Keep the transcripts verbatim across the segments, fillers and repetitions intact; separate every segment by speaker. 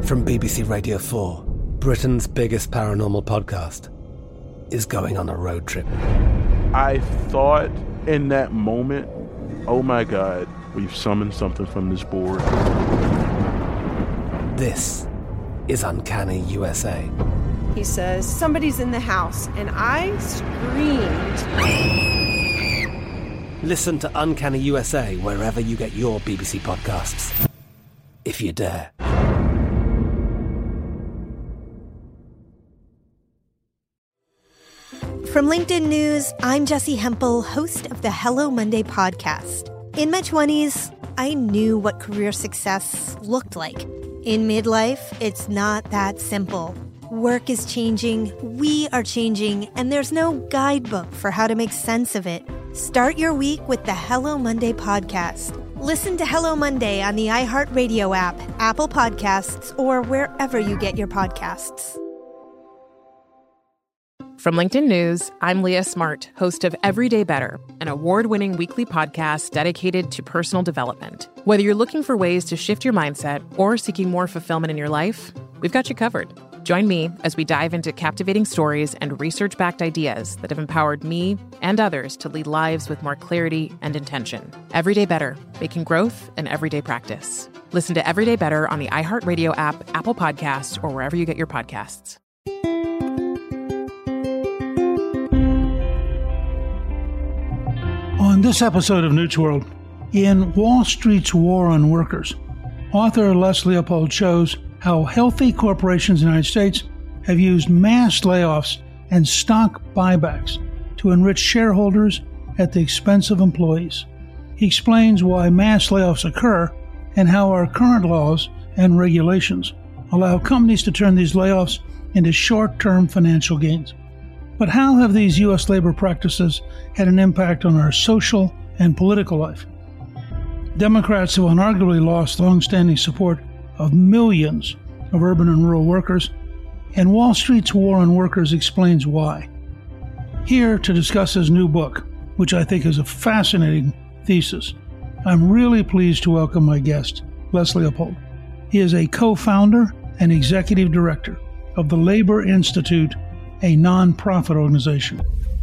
Speaker 1: From B B C Radio four, Britain's biggest paranormal podcast is going on a road trip.
Speaker 2: I thought in that moment, oh my God, we've summoned something from this board.
Speaker 1: This is Uncanny U S A.
Speaker 3: He says, somebody's in the house, and I screamed.
Speaker 1: Listen to Uncanny U S A wherever you get your B B C podcasts, if you dare.
Speaker 4: From LinkedIn News, I'm Jessie Hempel, host of the Hello Monday podcast. In my twenties, I knew what career success looked like. In midlife, it's not that simple. Work is changing, we are changing, and there's no guidebook for how to make sense of it. Start your week with the Hello Monday podcast. Listen to Hello Monday on the iHeartRadio app, Apple Podcasts, or wherever you get your podcasts.
Speaker 5: From LinkedIn News, I'm Leah Smart, host of Everyday Better, an award-winning weekly podcast dedicated to personal development. Whether you're looking for ways to shift your mindset or seeking more fulfillment in your life, we've got you covered. Join me as we dive into captivating stories and research-backed ideas that have empowered me and others to lead lives with more clarity and intention. Everyday Better, making growth an everyday practice. Listen to Everyday Better on the iHeartRadio app, Apple Podcasts, or wherever you get your podcasts.
Speaker 6: On this episode of Newt's World, in Wall Street's War on Workers, author Les Leopold shows how healthy corporations in the United States have used mass layoffs and stock buybacks to enrich shareholders at the expense of employees. He explains why mass layoffs occur and how our current laws and regulations allow companies to turn these layoffs into short-term financial gains. But how have these U S labor practices had an impact on our social and political life? Democrats have unarguably lost long-standing support of millions of urban and rural workers, and Wall Street's War on Workers explains why. Here to discuss his new book, which I think is a fascinating thesis, I'm really pleased to welcome my guest, Les Leopold. He is a co-founder and executive director of the Labor Institute, a non-profit organization.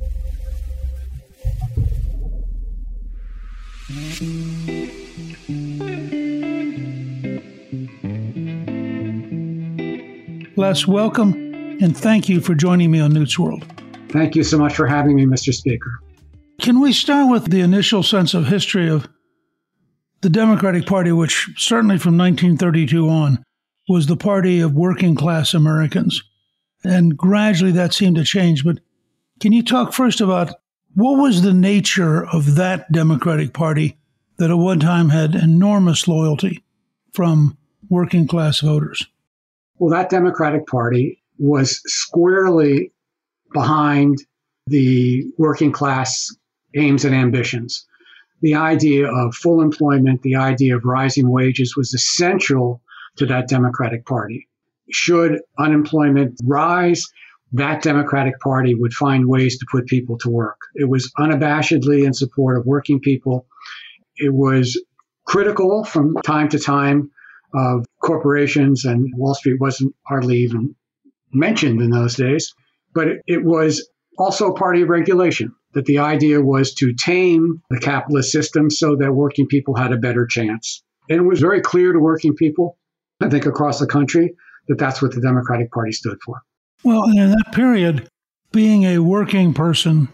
Speaker 6: Les, welcome, and thank you for joining me on Newt's World.
Speaker 7: Thank you so much for having me, Mister Speaker.
Speaker 6: Can we start with the initial sense of history of the Democratic Party, which certainly from nineteen thirty-two on was the party of working-class Americans? And gradually that seemed to change. But can you talk first about what was the nature of that Democratic Party that at one time had enormous loyalty from working class voters?
Speaker 7: Well, that Democratic Party was squarely behind the working class aims and ambitions. The idea of full employment, the idea of rising wages was essential to that Democratic Party. Should unemployment rise, that Democratic Party would find ways to put people to work. It was unabashedly in support of working people. It was critical from time to time of corporations, and Wall Street wasn't hardly even mentioned in those days. But it, it was also a party of regulation, that the idea was to tame the capitalist system so that working people had a better chance. And it was very clear to working people, I think across the country, that that's what the Democratic Party stood for.
Speaker 6: Well, in that period, being a working person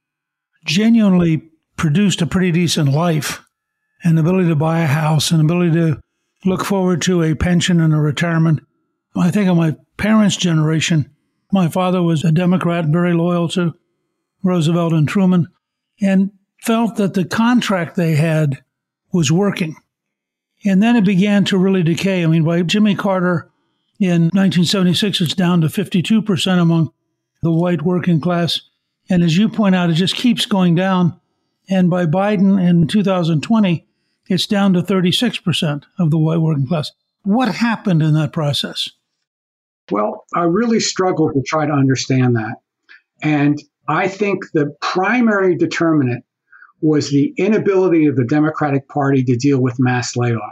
Speaker 6: genuinely produced a pretty decent life, an ability to buy a house, an ability to look forward to a pension and a retirement. I think of my parents' generation, my father was a Democrat, very loyal to Roosevelt and Truman, and felt that the contract they had was working. And then it began to really decay. I mean, by Jimmy Carter, in nineteen seventy-six, it's down to fifty-two percent among the white working class. And as you point out, it just keeps going down. And by Biden in two thousand twenty, it's down to thirty-six percent of the white working class. What happened in that process?
Speaker 7: Well, I really struggled to try to understand that. And I think the primary determinant was the inability of the Democratic Party to deal with mass layoffs.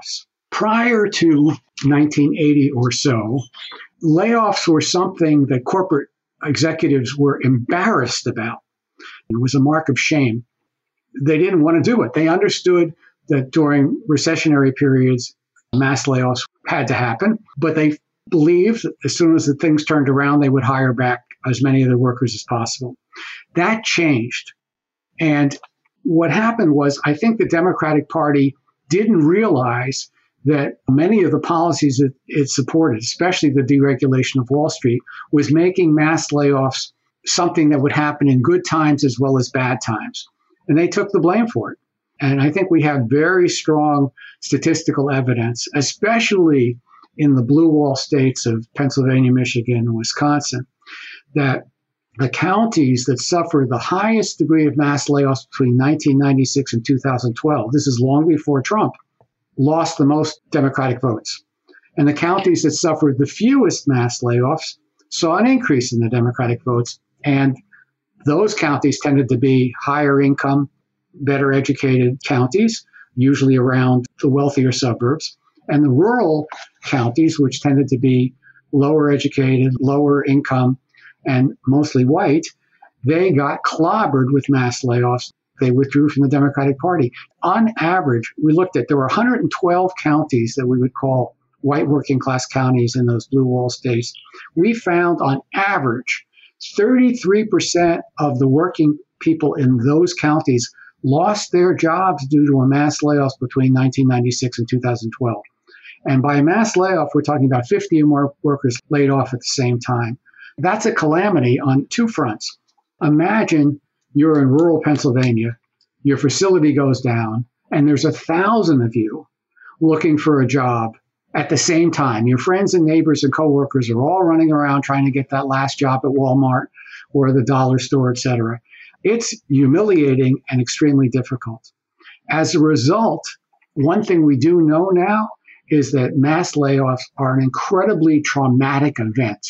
Speaker 7: Prior to nineteen eighty or so, layoffs were something that corporate executives were embarrassed about. It was a mark of shame. They didn't want to do it. They understood that during recessionary periods, mass layoffs had to happen, but they believed that as soon as the things turned around, they would hire back as many of their workers as possible. That changed. And what happened was, I think the Democratic Party didn't realize that many of the policies that it supported, especially the deregulation of Wall Street, was making mass layoffs something that would happen in good times as well as bad times. And they took the blame for it. And I think we have very strong statistical evidence, especially in the blue wall states of Pennsylvania, Michigan, and Wisconsin, that the counties that suffered the highest degree of mass layoffs between nineteen ninety-six and two thousand twelve, this is long before Trump, lost the most Democratic votes. And the counties that suffered the fewest mass layoffs saw an increase in the Democratic votes. And those counties tended to be higher income, better educated counties, usually around the wealthier suburbs. And the rural counties, which tended to be lower educated, lower income, and mostly white, they got clobbered with mass layoffs. They withdrew from the Democratic Party. On average, we looked at, there were one hundred twelve counties that we would call white working class counties in those blue wall states. We found on average, thirty-three percent of the working people in those counties lost their jobs due to a mass layoffs between nineteen ninety-six and two thousand twelve. And by a mass layoff, we're talking about fifty or more workers laid off at the same time. That's a calamity on two fronts. Imagine you're in rural Pennsylvania, your facility goes down, and there's a thousand of you looking for a job at the same time. Your friends and neighbors and coworkers are all running around trying to get that last job at Walmart or the dollar store, et cetera. It's humiliating and extremely difficult. As a result, one thing we do know now is that mass layoffs are an incredibly traumatic event.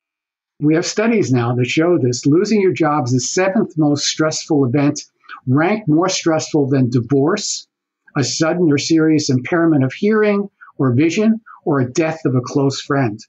Speaker 7: We have studies now that show this. Losing your job is the seventh most stressful event, ranked more stressful than divorce, a sudden or serious impairment of hearing or vision, or a death of a close friend.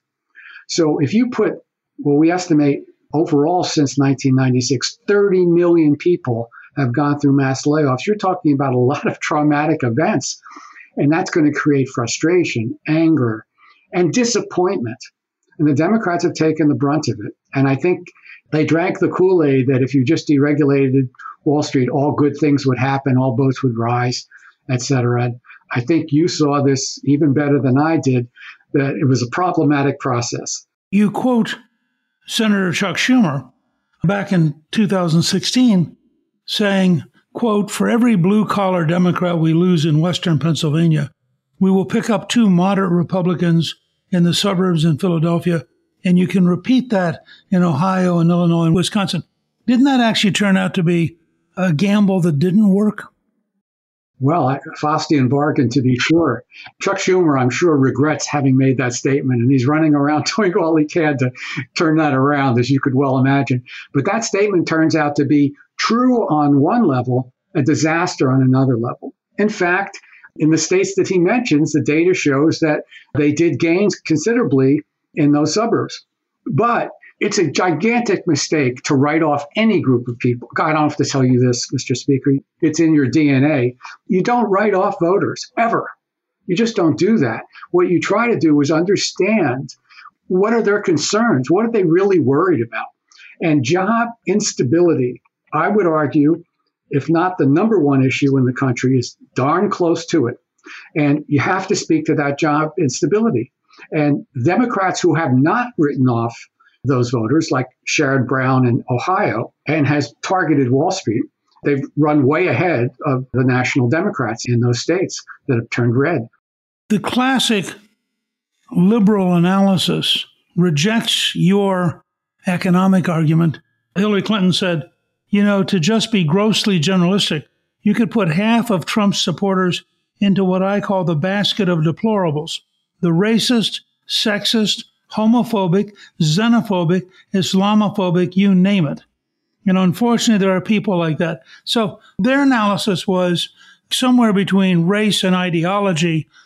Speaker 7: So if you put, well, we estimate overall since nineteen ninety-six, thirty million people have gone through mass layoffs. You're talking about a lot of traumatic events, and that's going to create frustration, anger, and disappointment. And the Democrats have taken the brunt of it. And I think they drank the Kool-Aid that if you just deregulated Wall Street, all good things would happen, all boats would rise, et cetera. I think you saw this even better than I did, that it was a problematic process.
Speaker 6: You quote Senator Chuck Schumer back in two thousand sixteen saying, quote, "For every blue-collar Democrat we lose in Western Pennsylvania, we will pick up two moderate Republicans in the suburbs in Philadelphia, and you can repeat that in Ohio and Illinois and Wisconsin." Didn't that actually turn out to be a gamble that didn't work?
Speaker 7: Well, a Faustian bargain, to be sure. Chuck Schumer, I'm sure, regrets having made that statement, and he's running around doing all he can to turn that around, as you could well imagine. But that statement turns out to be true on one level, a disaster on another level. In fact, in the states that he mentions, the data shows that they did gains considerably in those suburbs. But it's a gigantic mistake to write off any group of people. God, I don't have to tell you this, Mister Speaker. It's in your D N A. You don't write off voters, ever. You just don't do that. What you try to do is understand what are their concerns? What are they really worried about? And job instability, I would argue, if not the number one issue in the country, is darn close to it. And you have to speak to that job instability. And Democrats who have not written off those voters, like Sherrod Brown in Ohio, and has targeted Wall Street, they've run way ahead of the national Democrats in those states that have turned red.
Speaker 6: The classic liberal analysis rejects your economic argument. Hillary Clinton said, you know, to just be grossly generalistic, you could put half of Trump's supporters into what I call the basket of deplorables, the racist, sexist, homophobic, xenophobic, Islamophobic, you name it. And unfortunately, there are people like that. So their analysis was somewhere between race and ideology,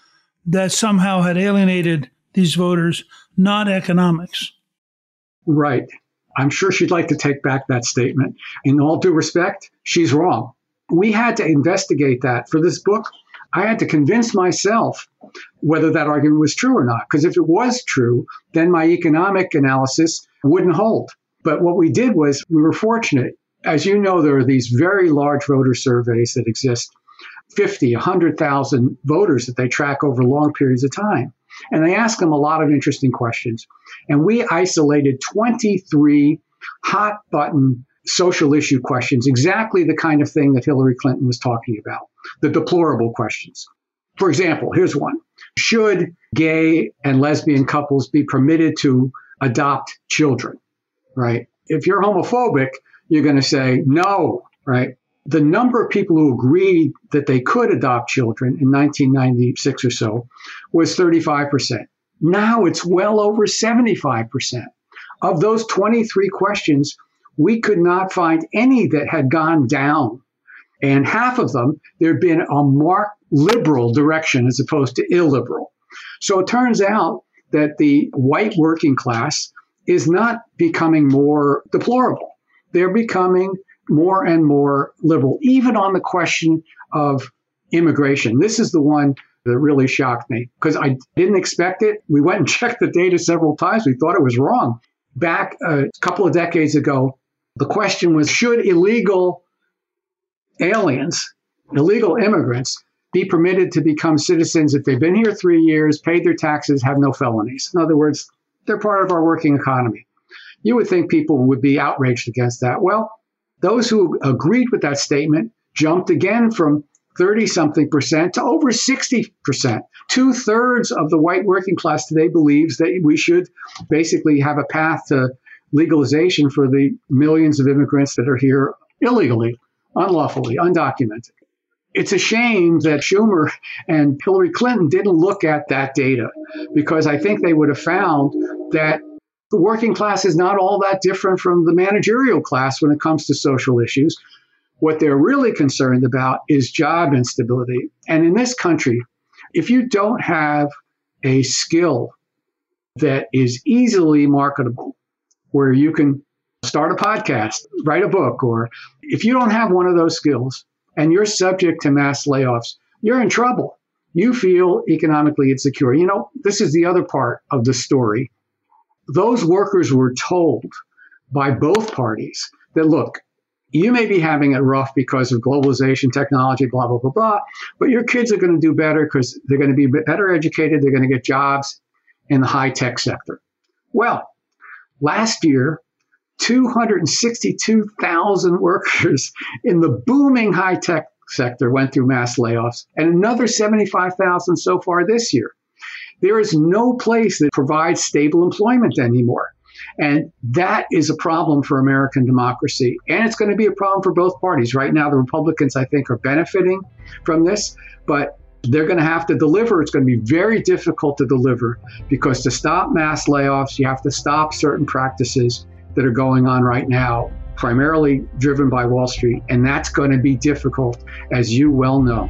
Speaker 6: that somehow had alienated these voters, not economics.
Speaker 7: Right. I'm sure she'd like to take back that statement. In all due respect, she's wrong. We had to investigate that for this book. I had to convince myself whether that argument was true or not, because if it was true, then my economic analysis wouldn't hold. But what we did was we were fortunate. As you know, there are these very large voter surveys that exist, fifty, one hundred thousand voters that they track over long periods of time. And they ask them a lot of interesting questions. And we isolated twenty-three hot button social issue questions, exactly the kind of thing that Hillary Clinton was talking about, the deplorable questions. For example, here's one. Should gay and lesbian couples be permitted to adopt children, right? If you're homophobic, you're going to say no, right? The number of people who agreed that they could adopt children in nineteen ninety-six or so was thirty-five percent. Now it's well over seventy-five percent. Of those twenty-three questions, we could not find any that had gone down. And half of them, there had been a marked liberal direction as opposed to illiberal. So it turns out that the white working class is not becoming more deplorable. They're becoming more and more liberal, even on the question of immigration. This is the one that really shocked me because I didn't expect it. We went and checked the data several times. We thought it was wrong. Back a couple of decades ago, the question was, should illegal aliens, illegal immigrants, be permitted to become citizens if they've been here three years, paid their taxes, have no felonies? In other words, they're part of our working economy. You would think people would be outraged against that. Well, those who agreed with that statement jumped again from thirty-something percent to over sixty percent. Two-thirds of the white working class today believes that we should basically have a path to legalization for the millions of immigrants that are here illegally, unlawfully, undocumented. It's a shame that Schumer and Hillary Clinton didn't look at that data, because I think they would have found that the working class is not all that different from the managerial class when it comes to social issues. What they're really concerned about is job instability. And in this country, if you don't have a skill that is easily marketable, where you can start a podcast, write a book, or if you don't have one of those skills and you're subject to mass layoffs, you're in trouble. You feel economically insecure. You know, this is the other part of the story. Those workers were told by both parties that, look, you may be having it rough because of globalization, technology, blah, blah, blah, blah, but your kids are going to do better because they're going to be better educated. They're going to get jobs in the high-tech sector. Well, last year, two hundred sixty-two thousand workers in the booming high-tech sector went through mass layoffs, and another seventy-five thousand so far this year. There is no place that provides stable employment anymore. And that is a problem for American democracy. And it's going to be a problem for both parties. Right now, the Republicans, I think, are benefiting from this, but they're going to have to deliver. It's going to be very difficult to deliver, because to stop mass layoffs, you have to stop certain practices that are going on right now, primarily driven by Wall Street. And that's going to be difficult, as you well know.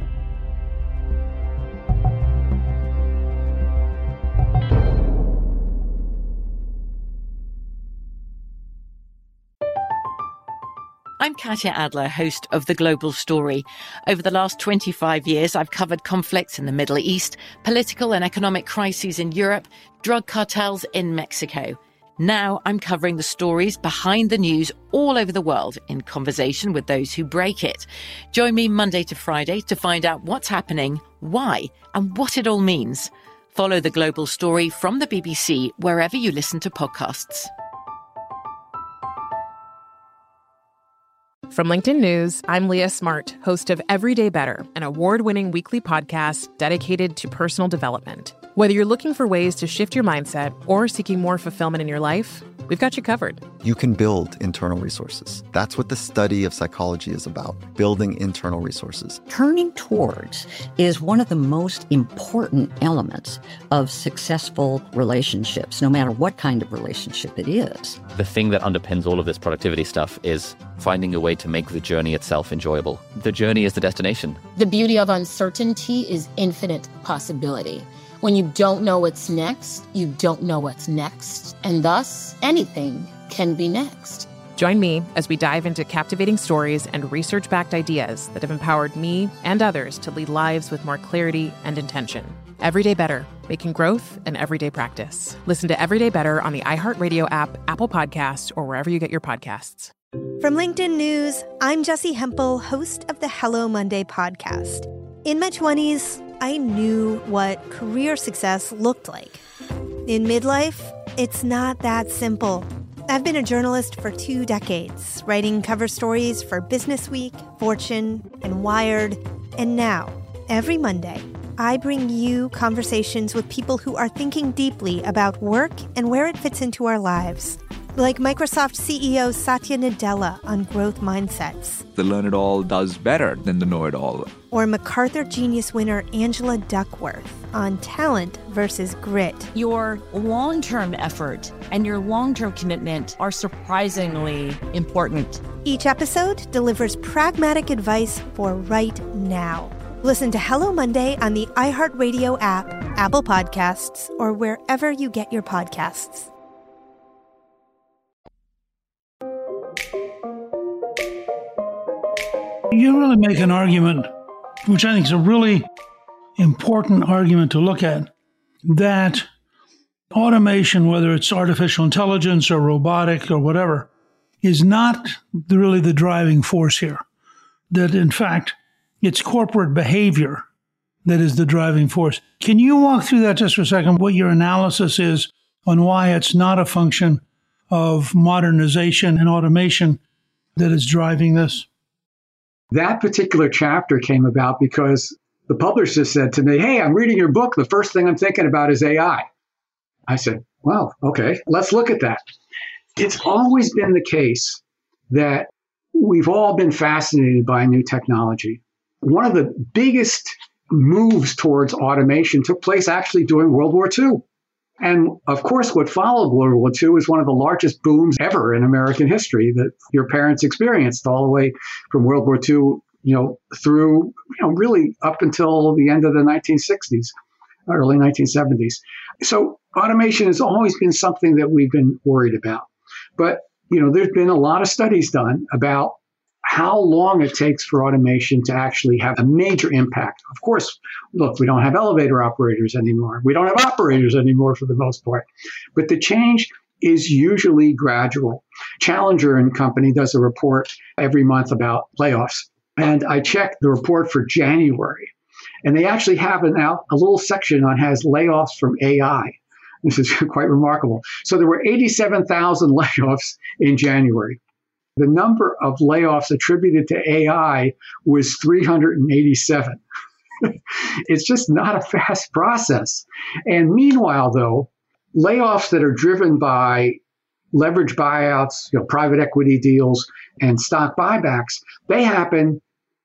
Speaker 8: I'm Katya Adler, host of The Global Story. Over the last twenty-five years, I've covered conflicts in the Middle East, political and economic crises in Europe, drug cartels in Mexico. Now I'm covering the stories behind the news all over the world in conversation with those who break it. Join me Monday to Friday to find out what's happening, why, and what it all means. Follow The Global Story from the B B C wherever you listen to podcasts.
Speaker 5: From LinkedIn News, I'm Leah Smart, host of Everyday Better, an award-winning weekly podcast dedicated to personal development. Whether you're looking for ways to shift your mindset or seeking more fulfillment in your life, we've got you covered.
Speaker 9: You can build internal resources. That's what the study of psychology is about, building internal resources.
Speaker 10: Turning towards is one of the most important elements of successful relationships, no matter what kind of relationship it is.
Speaker 11: The thing that underpins all of this productivity stuff is finding a way to make the journey itself enjoyable. The journey is the destination.
Speaker 12: The beauty of uncertainty is infinite possibility. When you don't know what's next, you don't know what's next. And thus, anything can be next.
Speaker 5: Join me as we dive into captivating stories and research-backed ideas that have empowered me and others to lead lives with more clarity and intention. Everyday Better, making growth an everyday practice. Listen to Everyday Better on the iHeartRadio app, Apple Podcasts, or wherever you get your podcasts.
Speaker 4: From LinkedIn News, I'm Jessie Hempel, host of the Hello Monday podcast. In my twenties, I knew what career success looked like. In midlife, it's not that simple. I've been a journalist for two decades, writing cover stories for Business Week, Fortune, and Wired. And now, every Monday, I bring you conversations with people who are thinking deeply about work and where it fits into our lives. Like Microsoft C E O Satya Nadella on growth mindsets.
Speaker 13: The learn-it-all does better than the know-it-all.
Speaker 4: Or MacArthur Genius winner Angela Duckworth on talent versus grit.
Speaker 14: Your long-term effort and your long-term commitment are surprisingly important.
Speaker 4: Each episode delivers pragmatic advice for right now. Listen to Hello Monday on the iHeartRadio app, Apple Podcasts, or wherever you get your podcasts.
Speaker 6: You really make an argument, which I think is a really important argument to look at, that automation, whether it's artificial intelligence or robotic or whatever, is not really the driving force here. That, in fact, it's corporate behavior that is the driving force. Can you walk through that just for a second, what your analysis is on why it's not a function of modernization and automation that is driving this?
Speaker 7: That particular chapter came about because the publisher said to me, hey, I'm reading your book. The first thing I'm thinking about is A I. I said, well, okay, let's look at that. It's always been the case that we've all been fascinated by new technology. One of the biggest moves towards automation took place actually during World War Two. And of course, what followed World War Two is one of the largest booms ever in American history that your parents experienced, all the way from World War Two, you know, through, you know, really up until the end of the nineteen sixties, early nineteen seventies. So automation has always been something that we've been worried about. But, you know, there's been a lot of studies done about how long it takes for automation to actually have a major impact. Of course, look, we don't have elevator operators anymore. We don't have operators anymore for the most part. But the change is usually gradual. Challenger and Company does a report every month about layoffs. And I checked the report for January. And they actually have an out, a little section on has layoffs from A I. This is quite remarkable. So there were eighty-seven thousand layoffs in January. The number of layoffs attributed to A I was three hundred eighty-seven. It's just not a fast process. And meanwhile, though, layoffs that are driven by leverage buyouts, you know, private equity deals, and stock buybacks, they happen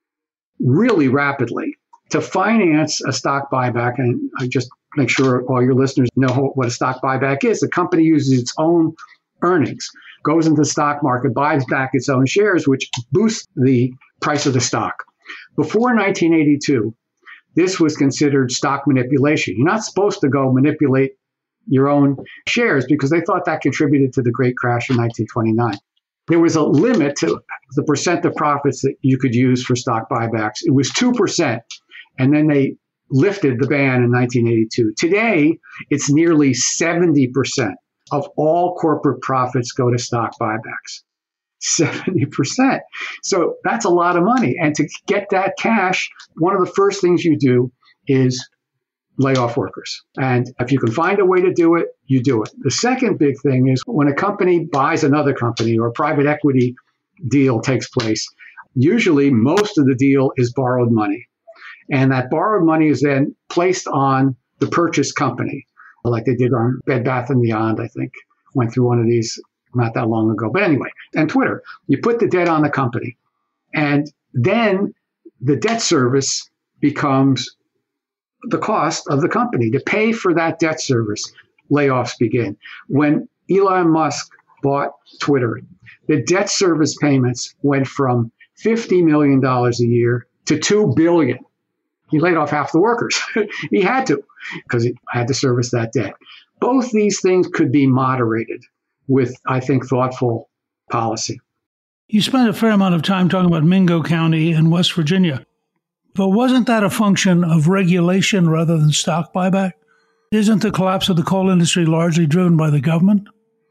Speaker 7: really rapidly. To finance a stock buyback, and I just make sure all your listeners know what a stock buyback is, the company uses its own earnings, goes into the stock market, buys back its own shares, which boosts the price of the stock. Before nineteen eighty-two, this was considered stock manipulation. You're not supposed to go manipulate your own shares because they thought that contributed to the great crash in nineteen twenty-nine. There was a limit to the percent of profits that you could use for stock buybacks. It was two percent, and then they lifted the ban in nineteen eighty-two. Today, it's nearly seventy percent of all corporate profits go to stock buybacks. seventy percent. So that's a lot of money. And to get that cash, one of the first things you do is lay off workers. And if you can find a way to do it, you do it. The second big thing is when a company buys another company or a private equity deal takes place, usually most of the deal is borrowed money. And that borrowed money is then placed on the purchased company, like they did on Bed Bath and Beyond, I think. Went through one of these not that long ago. But anyway, and Twitter, you put the debt on the company. And then the debt service becomes the cost of the company. To pay for that debt service, layoffs begin. When Elon Musk bought Twitter, the debt service payments went from fifty million dollars a year to two billion dollars. He laid off half the workers. He had to, because he had to service that debt. Both these things could be moderated with, I think, thoughtful policy.
Speaker 6: You spent a fair amount of time talking about Mingo County in West Virginia, but wasn't that a function of regulation rather than stock buyback? Isn't the collapse of the coal industry largely driven by the government?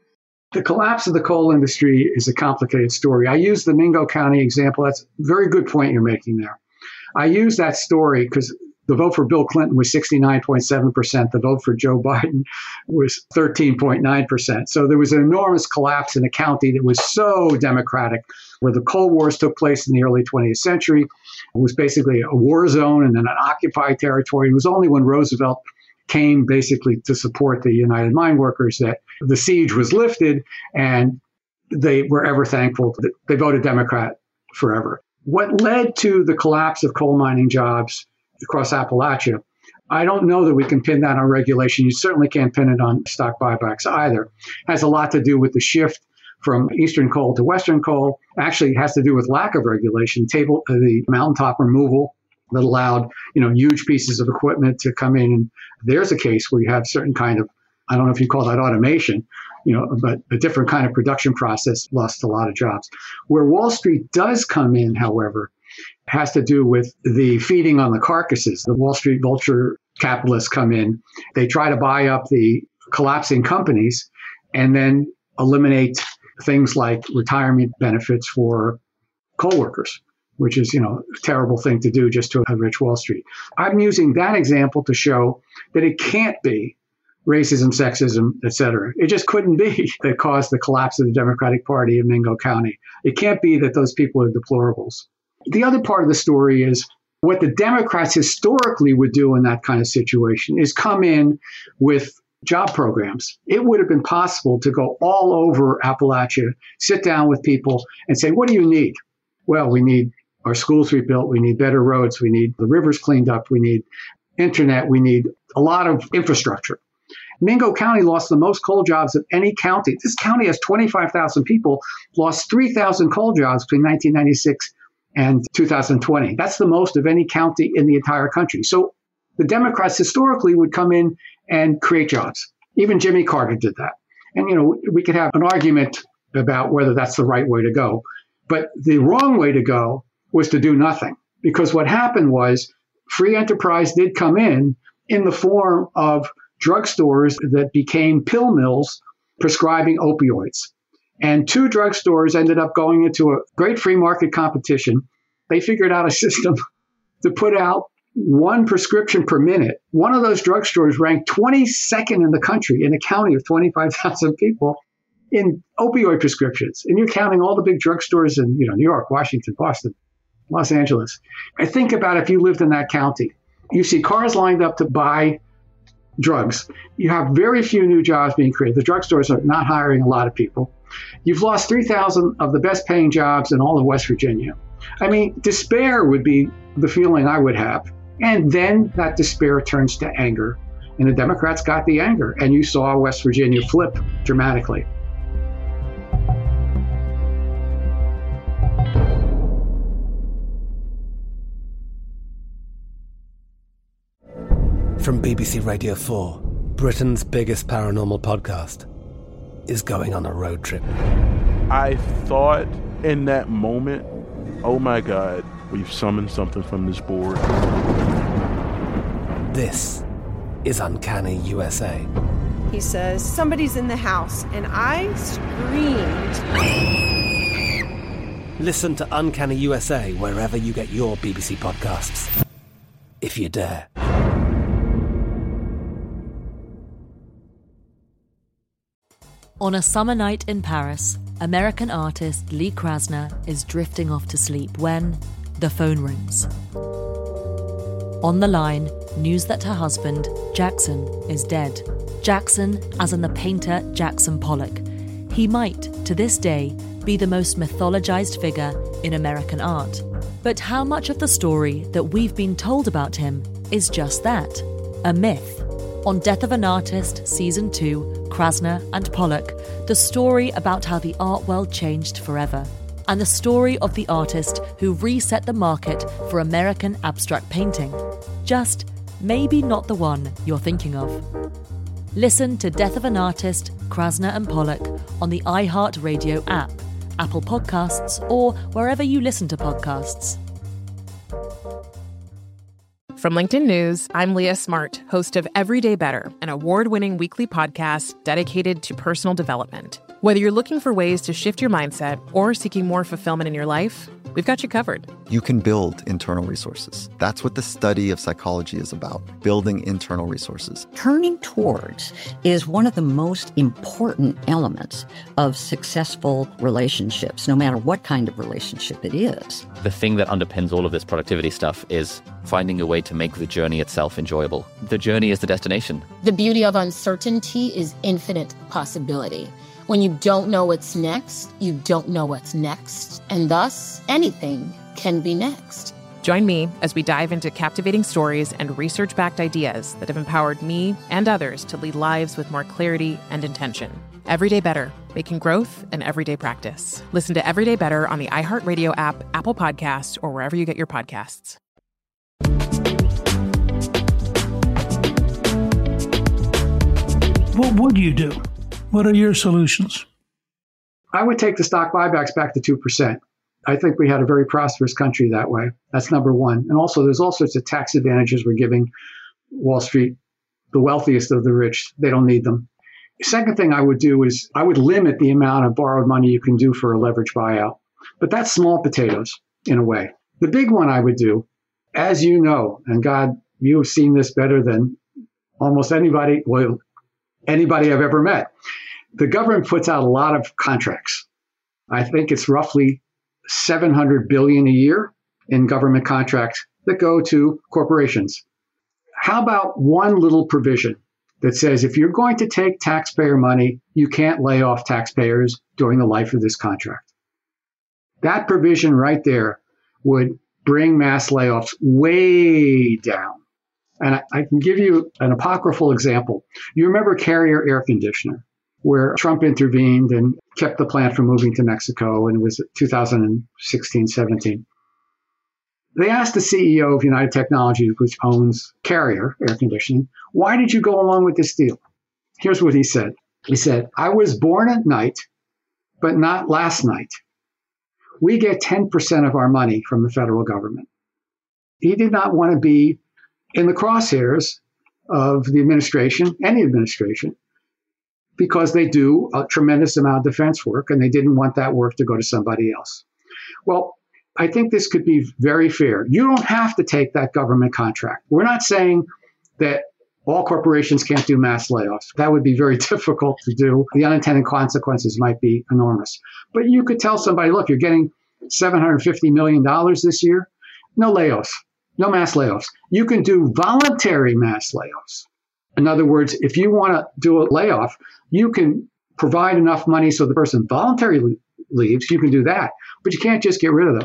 Speaker 7: The collapse of the coal industry is a complicated story. I use the Mingo County example. That's a very good point you're making there. I use that story because the vote for Bill Clinton was sixty-nine point seven percent. The vote for Joe Biden was thirteen point nine percent. So there was an enormous collapse in a county that was so Democratic, where the coal wars took place in the early twentieth century. It was basically a war zone and then an occupied territory. It was only when Roosevelt came basically to support the United Mine Workers that the siege was lifted, and they were ever thankful that they voted Democrat forever. What led to the collapse of coal mining jobs across Appalachia, I don't know that we can pin that on regulation. You certainly can't pin it on stock buybacks either. It has a lot to do with the shift from eastern coal to western coal. Actually, it has to do with lack of regulation. Table, uh, the mountaintop removal that allowed, you know, huge pieces of equipment to come in. And there's a case where you have certain kind of, I don't know if you call that automation, you know, but a different kind of production process lost a lot of jobs. Where Wall Street does come in, however, has to do with the feeding on the carcasses. The Wall Street vulture capitalists come in. They try to buy up the collapsing companies and then eliminate things like retirement benefits for coal workers, which is, you know, a terrible thing to do just to enrich Wall Street. I'm using that example to show that it can't be racism, sexism, et cetera. It just couldn't be that caused the collapse of the Democratic Party in Mingo County. It can't be that those people are deplorables. The other part of the story is what the Democrats historically would do in that kind of situation is come in with job programs. It would have been possible to go all over Appalachia, sit down with people and say, what do you need? Well, we need our schools rebuilt. We need better roads. We need the rivers cleaned up. We need internet. We need a lot of infrastructure. Mingo County lost the most coal jobs of any county. This county has twenty-five thousand people, lost three thousand coal jobs between nineteen ninety-six and two thousand twenty. That's the most of any county in the entire country. So the Democrats historically would come in and create jobs. Even Jimmy Carter did that. And, you know, we could have an argument about whether that's the right way to go. But the wrong way to go was to do nothing. Because what happened was free enterprise did come in in the form of drugstores that became pill mills prescribing opioids. And two drugstores ended up going into a great free market competition. They figured out a system to put out one prescription per minute. One of those drugstores ranked twenty-second in the country in a county of twenty-five thousand people in opioid prescriptions. And you're counting all the big drugstores in, you know, New York, Washington, Boston, Los Angeles. I think about if you lived in that county, you see cars lined up to buy drugs. You have very few new jobs being created. The drugstores are not hiring a lot of people. You've lost three thousand of the best paying jobs in all of West Virginia. I mean, despair would be the feeling I would have. And then that despair turns to anger. And the Democrats got the anger. And you saw West Virginia flip dramatically.
Speaker 1: From B B C Radio four, Britain's biggest paranormal podcast is going on a road trip.
Speaker 2: I thought in that moment, oh my God, we've summoned something from this board.
Speaker 1: This is Uncanny U S A.
Speaker 3: He says, somebody's in the house, and I screamed.
Speaker 1: Listen to Uncanny U S A wherever you get your B B C podcasts, if you dare.
Speaker 15: On a summer night in Paris, American artist Lee Krasner is drifting off to sleep when the phone rings. On the line, news that her husband, Jackson, is dead. Jackson, as in the painter Jackson Pollock. He might, to this day, be the most mythologized figure in American art. But how much of the story that we've been told about him is just that, a myth? On Death of an Artist, Season two, Krasner and Pollock, the story about how the art world changed forever, and the story of the artist who reset the market for American abstract painting. just maybe not the one you're thinking of. Listen to Death of an Artist, Krasner and Pollock on the iHeartRadio app, Apple Podcasts, or wherever you listen to podcasts.
Speaker 5: From LinkedIn News, I'm Leah Smart, host of Everyday Better, an award-winning weekly podcast dedicated to personal development. Whether you're looking for ways to shift your mindset or seeking more fulfillment in your life, we've got you covered.
Speaker 9: You can build internal resources. That's what the study of psychology is about, building internal resources.
Speaker 10: Turning towards is one of the most important elements of successful relationships, no matter what kind of relationship it is.
Speaker 11: The thing that underpins all of this productivity stuff is finding a way to make the journey itself enjoyable. The journey is the destination.
Speaker 12: The beauty of uncertainty is infinite possibility. When you don't know what's next, you don't know what's next. And thus, anything can be next.
Speaker 5: Join me as we dive into captivating stories and research-backed ideas that have empowered me and others to lead lives with more clarity and intention. Everyday Better, making growth an everyday practice. Listen to Everyday Better on the iHeartRadio app, Apple Podcasts, or wherever you get your podcasts.
Speaker 6: What would you do? What are your solutions?
Speaker 7: I would take the stock buybacks back to two percent. I think we had a very prosperous country that way. That's number one. And also, there's all sorts of tax advantages we're giving Wall Street, the wealthiest of the rich. They don't need them. The second thing I would do is I would limit the amount of borrowed money you can do for a leverage buyout. But that's small potatoes in a way. The big one I would do, as you know, and God, you've seen this better than almost anybody, well, anybody I've ever met. The government puts out a lot of contracts. I think it's roughly seven hundred billion dollars a year in government contracts that go to corporations. How about one little provision that says if you're going to take taxpayer money, you can't lay off taxpayers during the life of this contract? That provision right there would bring mass layoffs way down. And I, I can give you an apocryphal example. You remember Carrier Air Conditioner, where Trump intervened and kept the plant from moving to Mexico, and it was two thousand sixteen, seventeen. They asked the C E O of United Technologies, which owns Carrier Air Conditioning, why did you go along with this deal? Here's what he said. He said, I was born at night, but not last night. We get ten percent of our money from the federal government. He did not want to be in the crosshairs of the administration, any administration, because they do a tremendous amount of defense work, and they didn't want that work to go to somebody else. Well, I think this could be very fair. You don't have to take that government contract. We're not saying that all corporations can't do mass layoffs. That would be very difficult to do. The unintended consequences might be enormous. But you could tell somebody, look, you're getting seven hundred fifty million dollars this year. No layoffs, no mass layoffs. You can do voluntary mass layoffs. In other words, if you want to do a layoff, you can provide enough money so the person voluntarily leaves. You can do that, but you can't just get rid of them.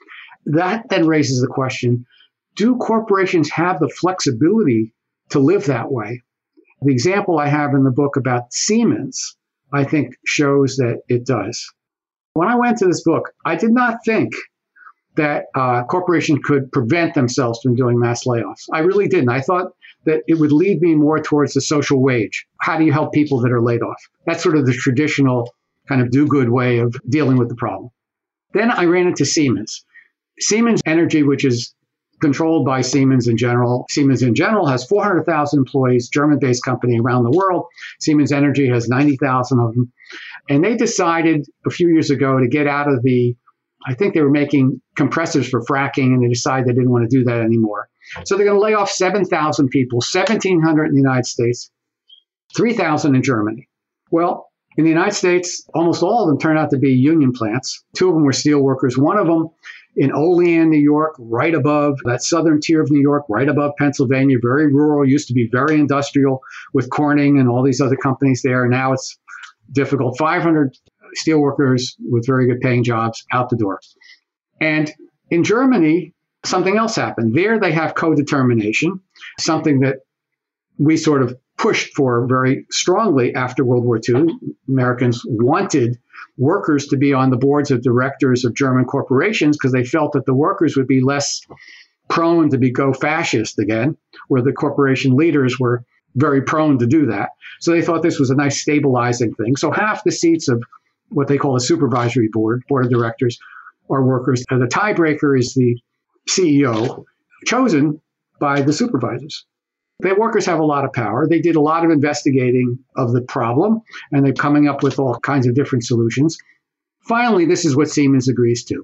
Speaker 7: That then raises the question, do corporations have the flexibility to live that way? The example I have in the book about Siemens, I think, shows that it does. When I went to this book, I did not think that uh, corporations could prevent themselves from doing mass layoffs. I really didn't. I thought that it would lead me more towards the social wage. How do you help people that are laid off? That's sort of the traditional kind of do-good way of dealing with the problem. Then I ran into Siemens. Siemens Energy, which is controlled by Siemens in general. Siemens in general has four hundred thousand employees, German-based company around the world. Siemens Energy has ninety thousand of them. And they decided a few years ago to get out of the, I think they were making compressors for fracking, and they decided they didn't want to do that anymore. So they're going to lay off seven thousand people, seventeen hundred in the United States, three thousand in Germany. Well, in the United States, almost all of them turned out to be union plants. Two of them were steel workers. One of them in Olean, New York, right above that southern tier of New York, right above Pennsylvania, very rural, used to be very industrial with Corning and all these other companies there. Now it's difficult. five hundred steel workers with very good paying jobs out the door. And in Germany, something else happened. There they have co-determination, something that we sort of pushed for very strongly after World War Two. Americans wanted workers to be on the boards of directors of German corporations because they felt that the workers would be less prone to be go fascist again, where the corporation leaders were very prone to do that. So they thought this was a nice stabilizing thing. So half the seats of what they call the supervisory board, board of directors, are workers. And the tiebreaker is the C E O, chosen by the supervisors. The workers have a lot of power. They did a lot of investigating of the problem, and they're coming up with all kinds of different solutions. Finally, this is what Siemens agrees to.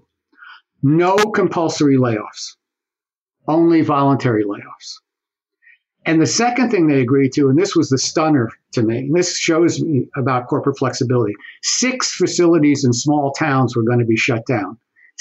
Speaker 7: No compulsory layoffs, only voluntary layoffs. And the second thing they agreed to, and this was the stunner to me, and this shows me about corporate flexibility, six facilities in small towns were going to be shut down.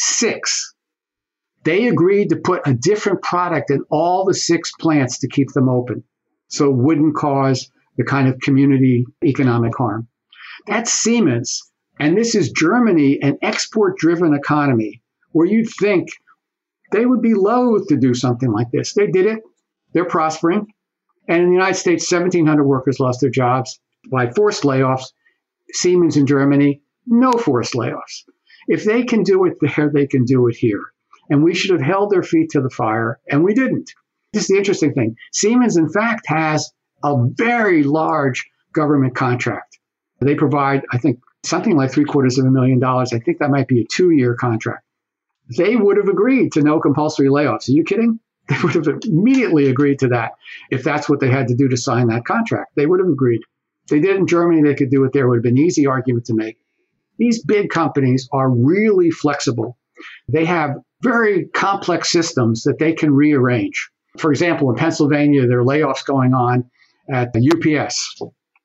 Speaker 7: Six. They agreed to put a different product in all the six plants to keep them open, so it wouldn't cause the kind of community economic harm. That's Siemens. And this is Germany, an export-driven economy, where you'd think they would be loath to do something like this. They did it. They're prospering. And in the United States, seventeen hundred workers lost their jobs by forced layoffs. Siemens in Germany, no forced layoffs. If they can do it there, they can do it here. And we should have held their feet to the fire, and we didn't. This is the interesting thing. Siemens, in fact, has a very large government contract. They provide, I think, something like three quarters of a million dollars. I think that might be a two-year contract. They would have agreed to no compulsory layoffs. Are you kidding? They would have immediately agreed to that if that's what they had to do to sign that contract. They would have agreed. If they did in Germany, they could do it there. It would have been an easy argument to make. These big companies are really flexible. They have very complex systems that they can rearrange. For example, in Pennsylvania, there are layoffs going on at the U P S.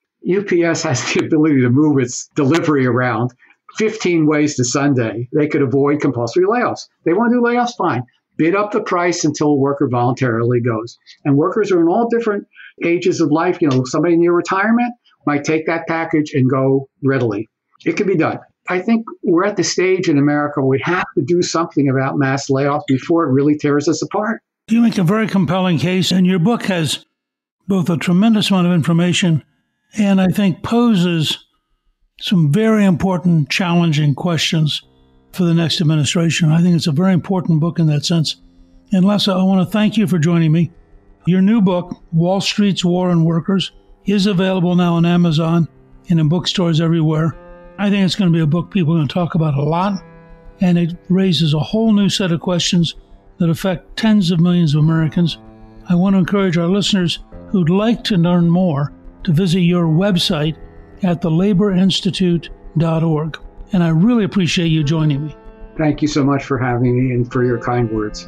Speaker 7: U P S has the ability to move its delivery around fifteen ways to Sunday. They could avoid compulsory layoffs. They want to do layoffs, fine. Bid up the price until a worker voluntarily goes. And workers are in all different ages of life. You know, somebody near retirement might take that package and go readily. It can be done. I think we're at the stage in America where we have to do something about mass layoffs before it really tears us apart.
Speaker 6: You make a very compelling case, and your book has both a tremendous amount of information and I think poses some very important, challenging questions for the next administration. I think it's a very important book in that sense. And Lessa, I want to thank you for joining me. Your new book, Wall Street's War on Workers, is available now on Amazon and in bookstores everywhere. I think it's going to be a book people are going to talk about a lot, and it raises a whole new set of questions that affect tens of millions of Americans. I want to encourage our listeners who'd like to learn more to visit your website at the labor institute dot org. And I really appreciate you joining me.
Speaker 7: Thank you so much for having me and for your kind words.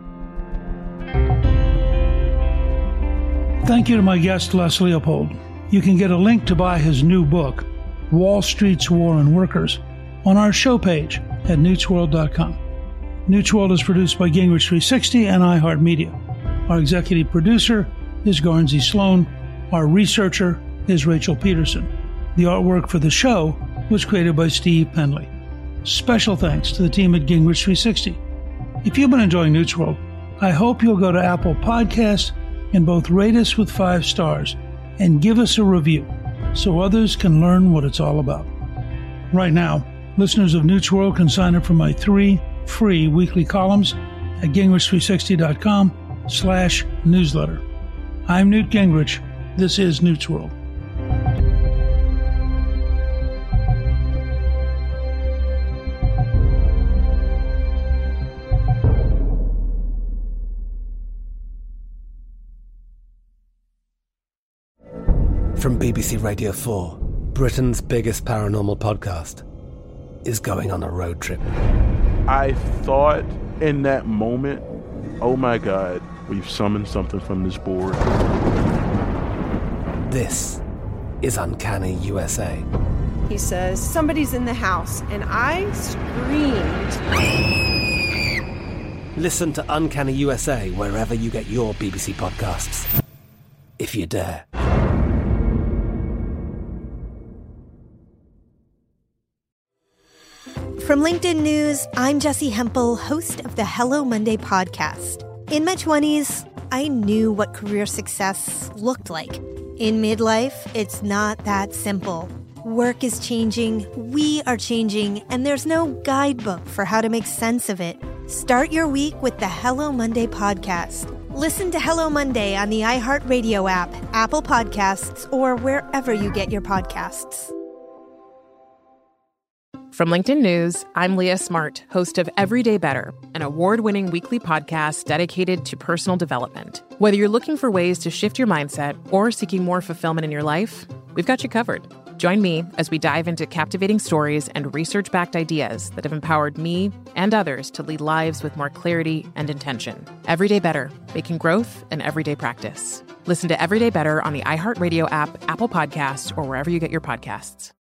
Speaker 6: Thank you to my guest, Les Leopold. You can get a link to buy his new book, Wall Street's War on Workers, on our show page at newts world dot com. Newts World is produced by Gingrich three sixty and iHeartMedia. Our executive producer is Garnsey Sloan. Our researcher is Rachel Peterson. The artwork for the show was created by Steve Penley. Special thanks to the team at Gingrich three sixty. If you've been enjoying Newts World, I hope you'll go to Apple Podcasts and both rate us with five stars and give us a review so others can learn what it's all about. Right now, listeners of Newts World can sign up for my three free weekly columns at gingrich three sixty dot com slash newsletter. I'm Newt Gingrich. This is Newts World.
Speaker 1: From B B C Radio four, Britain's biggest paranormal podcast is going on a road trip.
Speaker 2: I thought in that moment, oh my God, we've summoned something from this board.
Speaker 1: This is Uncanny U S A.
Speaker 3: He says, somebody's in the house, and I screamed.
Speaker 1: Listen to Uncanny U S A wherever you get your B B C podcasts, if you dare.
Speaker 4: From LinkedIn News, I'm Jessie Hempel, host of the Hello Monday podcast. In my twenties, I knew what career success looked like. In midlife, it's not that simple. Work is changing, we are changing, and there's no guidebook for how to make sense of it. Start your week with the Hello Monday podcast. Listen to Hello Monday on the iHeartRadio app, Apple Podcasts, or wherever you get your podcasts.
Speaker 5: From LinkedIn News, I'm Leah Smart, host of Everyday Better, an award-winning weekly podcast dedicated to personal development. Whether you're looking for ways to shift your mindset or seeking more fulfillment in your life, we've got you covered. Join me as we dive into captivating stories and research-backed ideas that have empowered me and others to lead lives with more clarity and intention. Everyday Better, making growth an everyday practice. Listen to Everyday Better on the iHeartRadio app, Apple Podcasts, or wherever you get your podcasts.